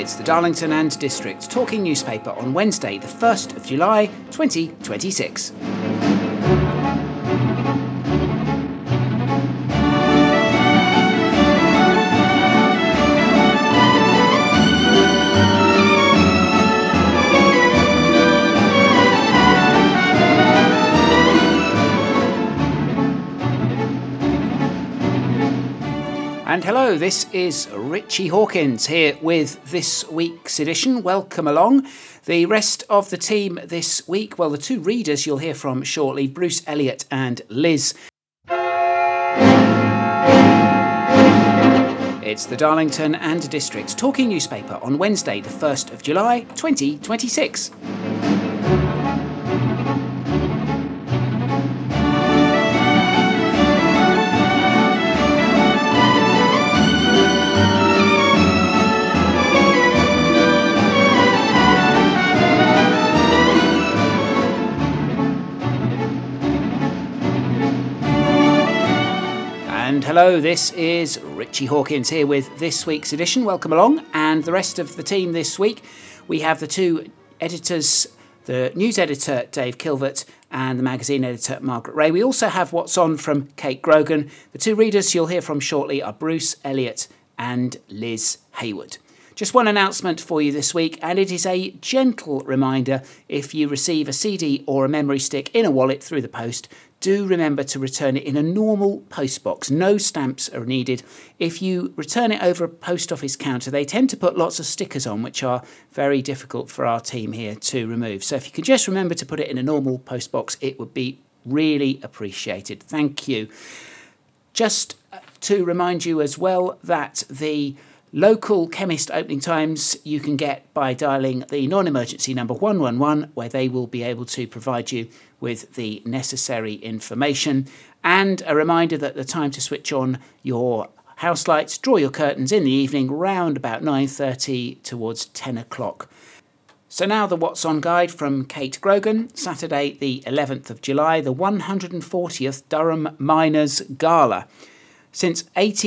It's the Darlington and District Talking newspaper on Wednesday, the 1st of July, 2026. And hello, this is Richie Hawkins here with this week's edition. Welcome along. The rest of the team this week, well, the two readers you'll hear from shortly, Bruce Elliott and Liz. It's the Darlington and District Talking newspaper on Wednesday, the 1st of July, 2026. And hello, this is Richie Hawkins here with this week's edition. Welcome along. And the rest of the team this week, we have the two editors, the news editor Dave Kilvert and the magazine editor Margaret Ray. We also have What's On from Kate Grogan. The two readers you'll hear from shortly are Bruce Elliott and Liz Hayward. Just one announcement for you this week, and it is a gentle reminder: if you receive a CD or a memory stick in a wallet through the post, do remember to return it in a normal post box. No stamps are needed. If you return it over a post office counter, they tend to put lots of stickers on, which are very difficult for our team here to remove. So if you could just remember to put it in a normal post box, it would be really appreciated. Thank you. Just to remind you as well that the local chemist opening times you can get by dialling the non-emergency number 111, where they will be able to provide you with the necessary information. And a reminder that the time to switch on your house lights, draw your curtains in the evening, round about 9:30 towards 10 o'clock. So now the What's On guide from Kate Grogan. Saturday the 11th of July, the 140th Durham Miners Gala. Since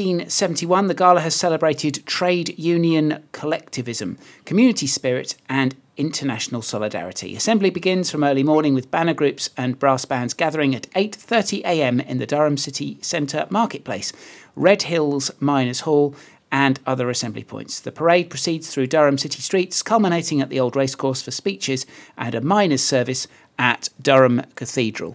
1871, the Gala has celebrated trade union collectivism, community spirit and international solidarity. Assembly begins from early morning with banner groups and brass bands gathering at 8:30 a.m. in the Durham City Centre Marketplace, Red Hills Miners Hall and other assembly points. The parade proceeds through Durham city streets, culminating at the old racecourse for speeches and a miners' service at Durham Cathedral.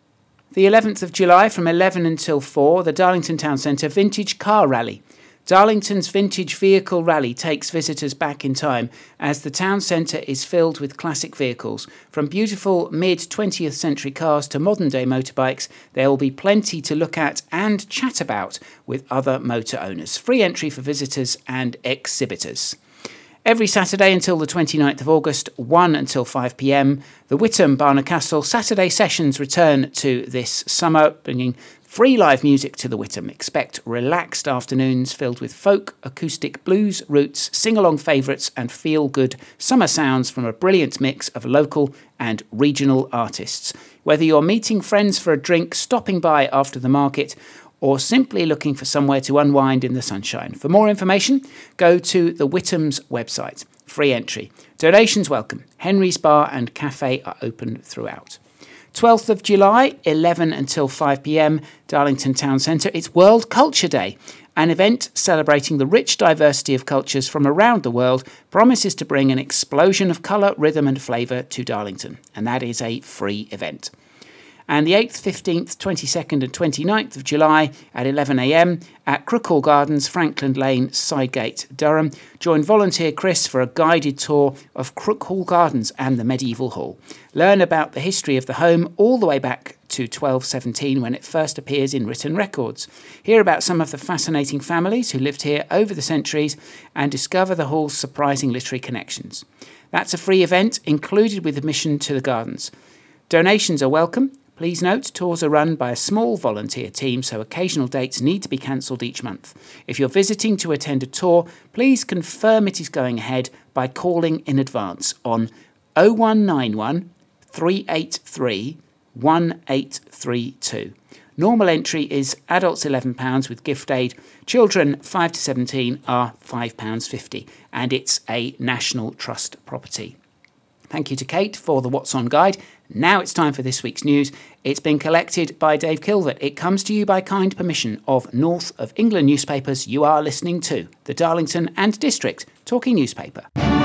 The 11th of July from 11 until 4, the Darlington Town Centre Vintage Car Rally. Darlington's Vintage Vehicle Rally takes visitors back in time as the town centre is filled with classic vehicles. From beautiful mid-20th century cars to modern-day motorbikes, there will be plenty to look at and chat about with other motor owners. Free entry for visitors and exhibitors. Every Saturday until the 29th of August, 1 until 5 p.m, the Whittam Barnard Castle Saturday sessions return to this summer, bringing free live music to the Whittam. Expect relaxed afternoons filled with folk, acoustic, blues, roots, sing-along favourites and feel-good summer sounds from a brilliant mix of local and regional artists. Whether you're meeting friends for a drink, stopping by after the market, or simply looking for somewhere to unwind in the sunshine. For more information, go to the Whittam's website. Free entry. Donations welcome. Henry's Bar and Cafe are open throughout. 12th of July, 11 until 5 p.m, Darlington Town Centre. It's World Culture Day. An event celebrating the rich diversity of cultures from around the world promises to bring an explosion of colour, rhythm and flavour to Darlington. And that is a free event. And the 8th, 15th, 22nd and 29th of July at 11 a.m. at Crookhall Gardens, Franklin Lane, Sidegate, Durham. Join volunteer Chris for a guided tour of Crookhall Gardens and the medieval hall. Learn about the history of the home all the way back to 1217 when it first appears in written records. Hear about some of the fascinating families who lived here over the centuries and discover the hall's surprising literary connections. That's a free event included with admission to the gardens. Donations are welcome. Please note, tours are run by a small volunteer team, so occasional dates need to be cancelled each month. If you're visiting to attend a tour, please confirm it is going ahead by calling in advance on 0191 383 1832. Normal entry is adults £11 with gift aid. Children 5 to 17 are £5.50, and it's a National Trust property. Thank you to Kate for the What's On guide. Now it's time for this week's news. It's been collected by Dave Kilvert. It comes to you by kind permission of North of England newspapers. You are listening to the Darlington and District Talking Newspaper.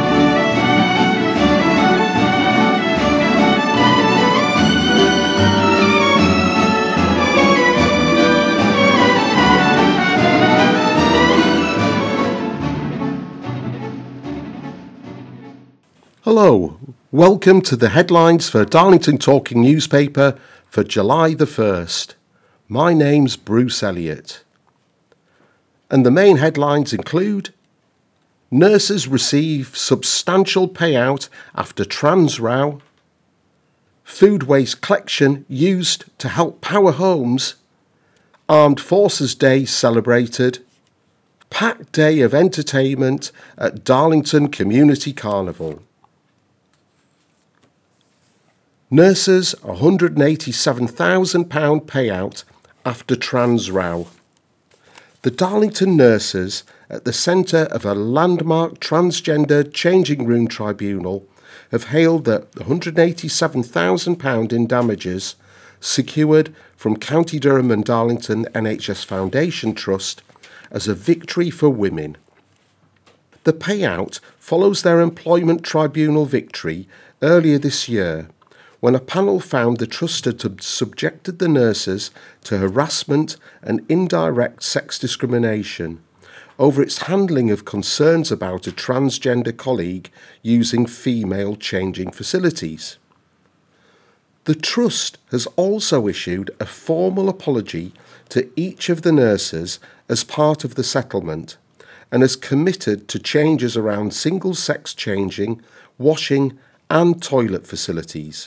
Hello, welcome to the headlines for Darlington Talking Newspaper for July the 1st. My name's Bruce Elliott. And the main headlines include: nurses receive substantial payout after trans row, food waste collection used to help power homes, Armed Forces Day celebrated, packed day of entertainment at Darlington Community Carnival. Nurses £187,000 payout after trans row. The Darlington nurses, at the centre of a landmark transgender changing room tribunal, have hailed the £187,000 in damages secured from County Durham and Darlington NHS Foundation Trust as a victory for women. The payout follows their employment tribunal victory earlier this year, when a panel found the trust had subjected the nurses to harassment and indirect sex discrimination over its handling of concerns about a transgender colleague using female changing facilities. The trust has also issued a formal apology to each of the nurses as part of the settlement and has committed to changes around single-sex changing, washing and toilet facilities.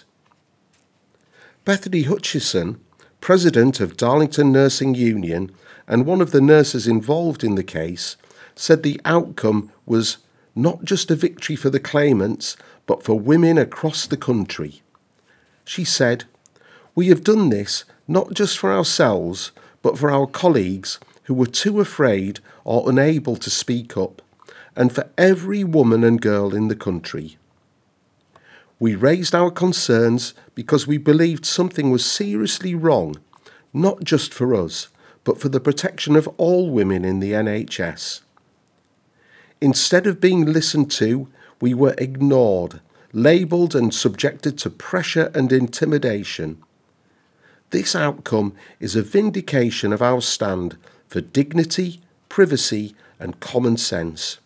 Bethany Hutchison, president of Darlington Nursing Union and one of the nurses involved in the case, said the outcome was not just a victory for the claimants, but for women across the country. She said, "We have done this not just for ourselves, but for our colleagues who were too afraid or unable to speak up, and for every woman and girl in the country. We raised our concerns because we believed something was seriously wrong, not just for us, but for the protection of all women in the NHS. Instead of being listened to, we were ignored, labelled and subjected to pressure and intimidation. This outcome is a vindication of our stand for dignity, privacy and common sense.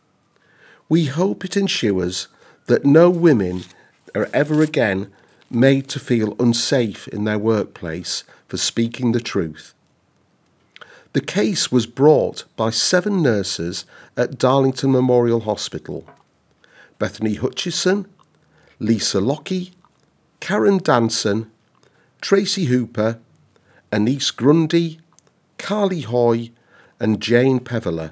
We hope it ensures that no women are ever again made to feel unsafe in their workplace for speaking the truth." The case was brought by 7 nurses at Darlington Memorial Hospital: Bethany Hutchison, Lisa Lockie, Karen Danson, Tracy Hooper, Anise Grundy, Carly Hoy and Jane Peveler.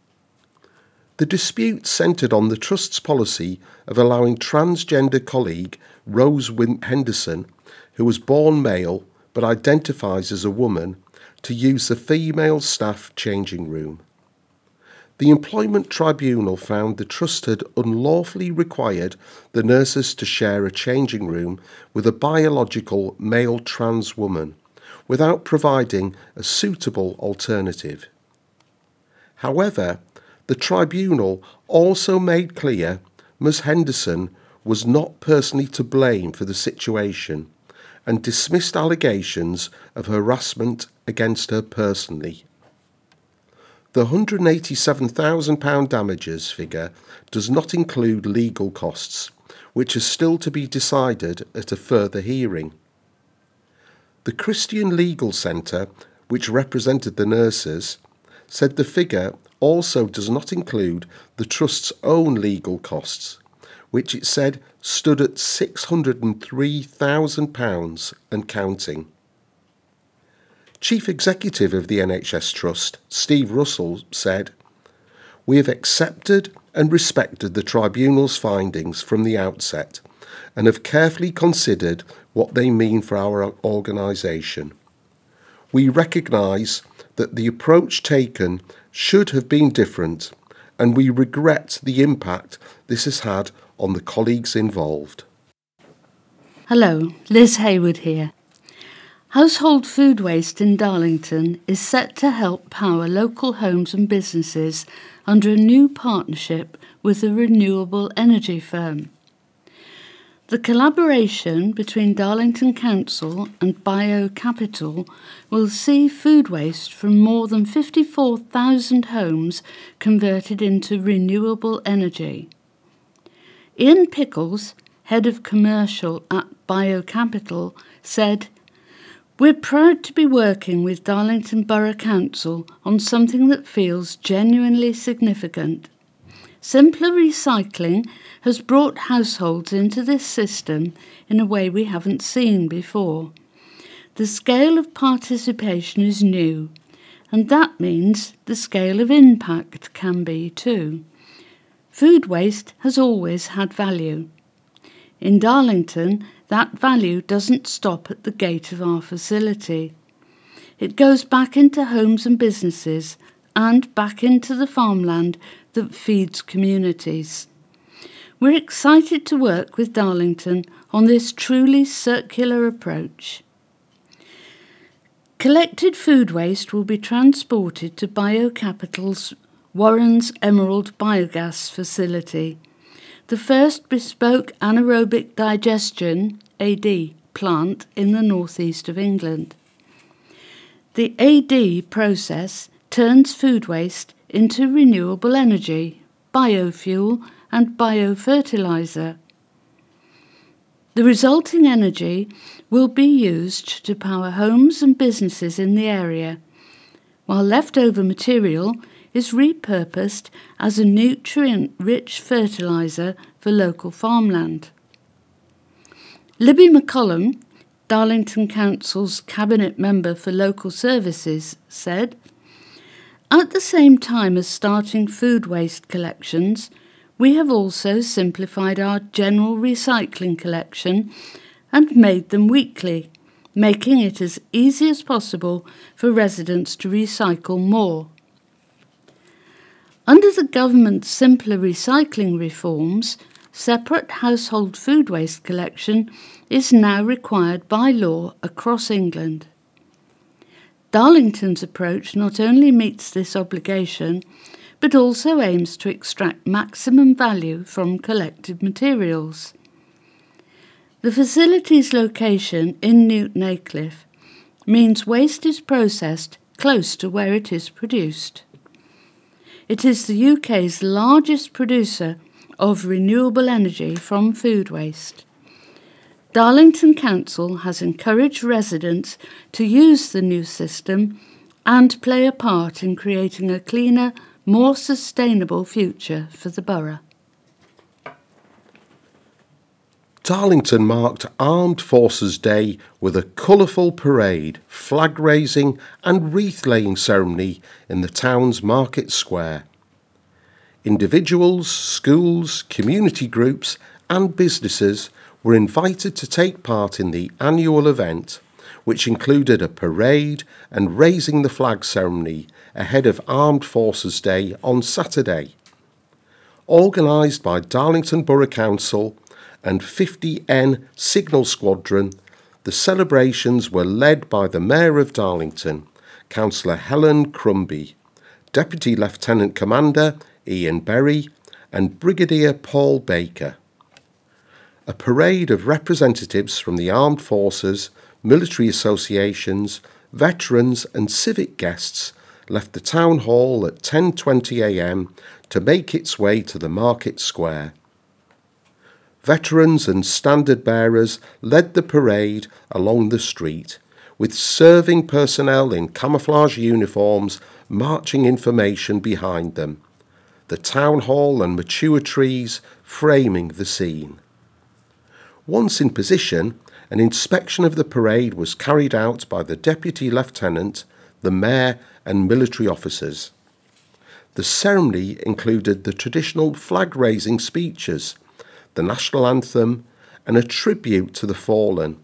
The dispute centred on the Trust's policy of allowing transgender colleague Rose Henderson, who was born male but identifies as a woman, to use the female staff changing room. The Employment Tribunal found the Trust had unlawfully required the nurses to share a changing room with a biological male trans woman, without providing a suitable alternative. However, the tribunal also made clear Ms. Henderson was not personally to blame for the situation and dismissed allegations of harassment against her personally. The £187,000 damages figure does not include legal costs, which are still to be decided at a further hearing. The Christian Legal Centre, which represented the nurses, said the figure also does not include the Trust's own legal costs, which it said stood at £603,000 and counting. Chief Executive of the NHS Trust, Steve Russell, said, "We have accepted and respected the Tribunal's findings from the outset and have carefully considered what they mean for our organisation. We recognise that the approach taken should have been different, and we regret the impact this has had on the colleagues involved. Hello, Liz Hayward here. Household food waste in Darlington is set to help power local homes and businesses under a new partnership with a renewable energy firm. The collaboration between Darlington Council and BioCapital will see food waste from more than 54,000 homes converted into renewable energy. Ian Pickles, head of commercial at BioCapital, said, "We're proud to be working with Darlington Borough Council on something that feels genuinely significant. Simpler recycling has brought households into this system in a way we haven't seen before. The scale of participation is new, and that means the scale of impact can be too. Food waste has always had value. In Darlington, that value doesn't stop at the gate of our facility. It goes back into homes and businesses and back into the farmland that feeds communities. We're excited to work with Darlington on this truly circular approach." Collected food waste will be transported to BioCapital's Warren's Emerald Biogas facility, the first bespoke anaerobic digestion AD plant in the northeast of England. The AD process turns food waste into renewable energy, biofuel and biofertilizer. The resulting energy will be used to power homes and businesses in the area, while leftover material is repurposed as a nutrient-rich fertilizer for local farmland. Libby McCollum, Darlington Council's Cabinet Member for Local Services, said, "At the same time as starting food waste collections, we have also simplified our general recycling collection and made them weekly, making it as easy as possible for residents to recycle more." Under the government's simpler recycling reforms, separate household food waste collection is now required by law across England. Darlington's approach not only meets this obligation, but also aims to extract maximum value from collected materials. The facility's location in Newton Aycliffe means waste is processed close to where it is produced. It is the UK's largest producer of renewable energy from food waste. Darlington Council has encouraged residents to use the new system and play a part in creating a cleaner, more sustainable future for the borough. Darlington marked Armed Forces Day with a colourful parade, flag raising and wreath laying ceremony in the town's market square. Individuals, schools, community groups and businesses were invited to take part in the annual event, which included a parade and raising the flag ceremony ahead of Armed Forces Day on Saturday. Organised by Darlington Borough Council and 50N Signal Squadron, the celebrations were led by the Mayor of Darlington, Councillor Helen Crumby, Deputy Lieutenant Commander Ian Berry and Brigadier Paul Baker. A parade of representatives from the armed forces, military associations, veterans and civic guests left the town hall at 10:20 a.m. to make its way to the market square. Veterans and standard bearers led the parade along the street, with serving personnel in camouflage uniforms marching information behind them, the town hall and mature trees framing the scene. Once in position, an inspection of the parade was carried out by the Deputy Lieutenant, the Mayor and military officers. The ceremony included the traditional flag-raising speeches, the national anthem and a tribute to the fallen,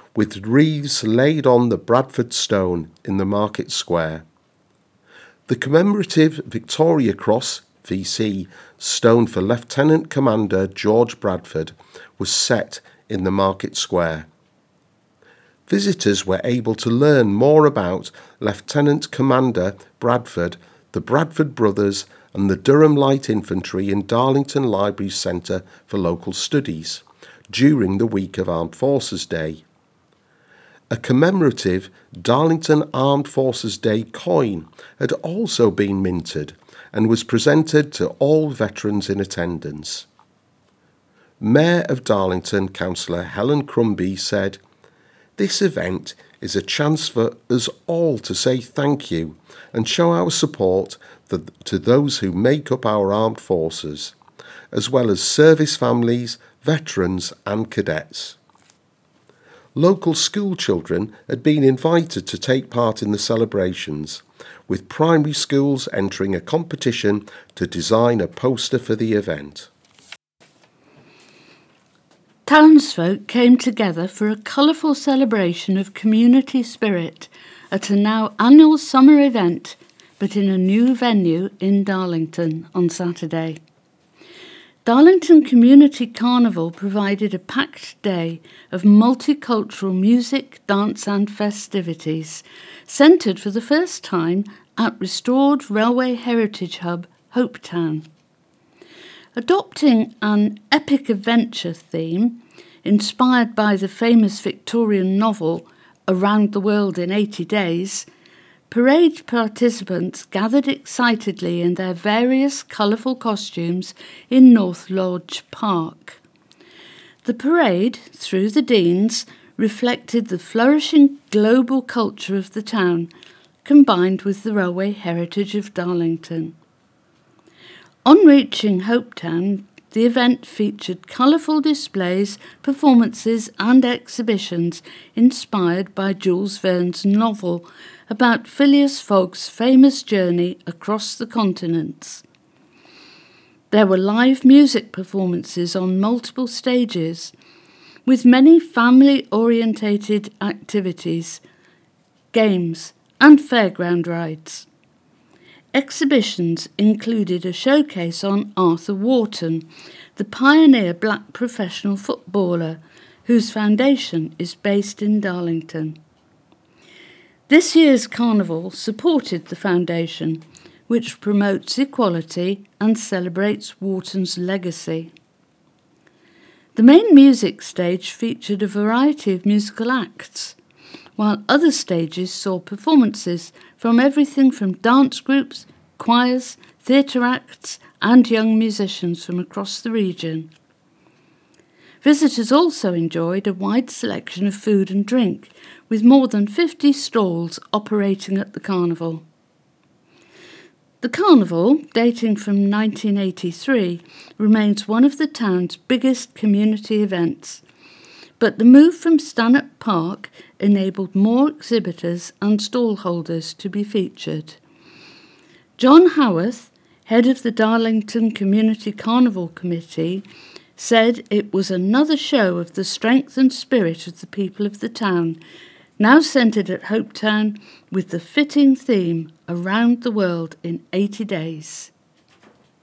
with wreaths laid on the Bradford Stone in the market square. The commemorative Victoria Cross VC stone for Lieutenant Commander George Bradford was set in the market square. Visitors were able to learn more about Lieutenant Commander Bradford, the Bradford Brothers and the Durham Light Infantry in Darlington Library Centre for Local Studies during the week of Armed Forces Day. A commemorative Darlington Armed Forces Day coin had also been minted and was presented to all veterans in attendance. Mayor of Darlington, Councillor Helen Crumby, said, "This event is a chance for us all to say thank you and show our support to those who make up our armed forces, as well as service families, veterans and cadets." Local school children had been invited to take part in the celebrations, with primary schools entering a competition to design a poster for the event. Townsfolk came together for a colourful celebration of community spirit at a now annual summer event, but in a new venue in Darlington on Saturday. Darlington Community Carnival provided a packed day of multicultural music, dance and festivities, centred for the first time at restored Railway Heritage Hub, Hopetown. Adopting an epic adventure theme, inspired by the famous Victorian novel Around the World in 80 Days, parade participants gathered excitedly in their various colourful costumes in North Lodge Park. The parade, through the Deans, reflected the flourishing global culture of the town, combined with the railway heritage of Darlington. On reaching Hopetown, the event featured colourful displays, performances and exhibitions inspired by Jules Verne's novel about Phileas Fogg's famous journey across the continents. There were live music performances on multiple stages, with many family-orientated activities, games and fairground rides. Exhibitions included a showcase on Arthur Wharton, the pioneer black professional footballer, whose foundation is based in Darlington. This year's carnival supported the foundation, which promotes equality and celebrates Wharton's legacy. The main music stage featured a variety of musical acts, while other stages saw performances from everything from dance groups, choirs, theatre acts and young musicians from across the region. Visitors also enjoyed a wide selection of food and drink, with more than 50 stalls operating at the carnival. The carnival, dating from 1983, remains one of the town's biggest community events, but the move from Stanhope Park enabled more exhibitors and stallholders to be featured. John Howarth, head of the Darlington Community Carnival Committee, said it was another show of the strength and spirit of the people of the town, now centred at Hopetown with the fitting theme Around the World in 80 Days.